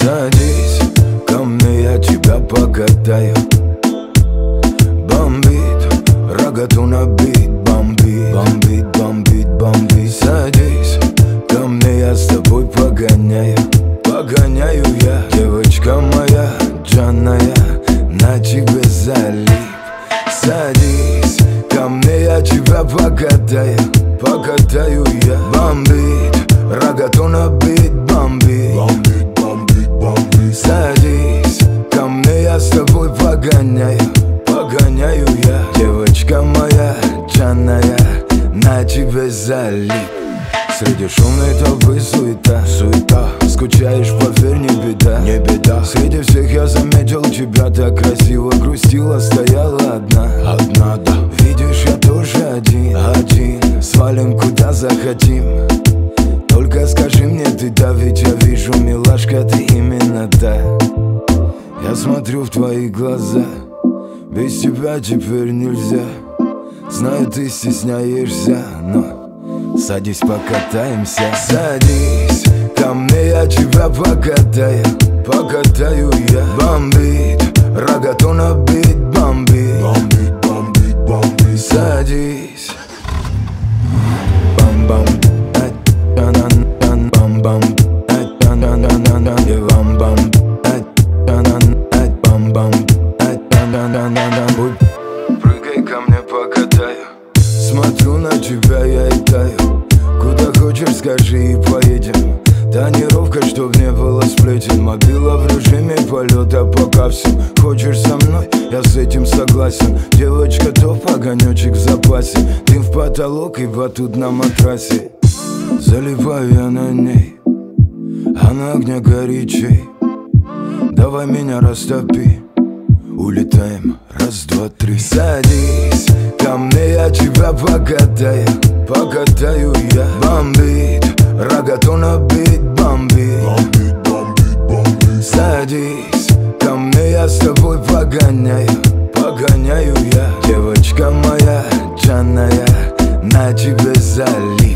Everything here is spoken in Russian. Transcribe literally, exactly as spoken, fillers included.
Садись ко мне, я тебя покатаю. Бомбит, рогату набит, бомбит, бомбит, бомбит, бомбит. Садись ко мне, я с тобой погоняю. Погоняю я, девочка моя, джанная, на тебе залип. Садись ко мне, я тебя покатаю. Покатаю я. Бомбит, рогату набит, бомбит, бомбит, бомбит, бомбит. Садись ко мне, я с тобой погоняю. Погоняю я, девочка моя, джанная, на тебе залип. Среди шумной толпы суета, суета. Скучаешь, поверь, не беда, не беда. Среди всех я заметил тебя, так красиво грустила, стояла одна, одна, да. Видишь, я тоже один, один. Свалим куда захотим. Только скажи мне ты, да, ведь я вижу, милашка, ты именно та. Я смотрю в твои глаза, без тебя теперь нельзя. Знаю, ты стесняешься, но садись, покатаемся. Садись ко мне, я тебя покатаю. Покатаю я. Бомбит, рогату набит, бомбит, бомбит, бомбит, бомбит. Садись. Бам-бам, ай-та-на-на, бам-бам, ай-та-на-на-на, и бам-бам, ай-та-на-на, ай-бам-бам, ай-та-на-на-на. Прыгай ко мне, покатаю. Смотрю на тебя, я и таю. Куда хочешь, скажи и поедем. Тонировка, чтоб не было сплетен. Мобила в режиме полета, пока всем. Хочешь со мной, я с этим согласен. Девочка топ, огонечек в запасе. Дым в потолок и батут на матрасе. Залипаю я на ней, она огня горячей. Давай меня растопи, улетаем, раз, два, три. Садись ко мне, я тебя покатаю. Покатаю я. Бомбит, рогату набит, бомбит, бомбит, бомбит, бомбит. Садись ко мне, я с тобой погоняю. Погоняю я, девочка моя, джанная, на тебе залип.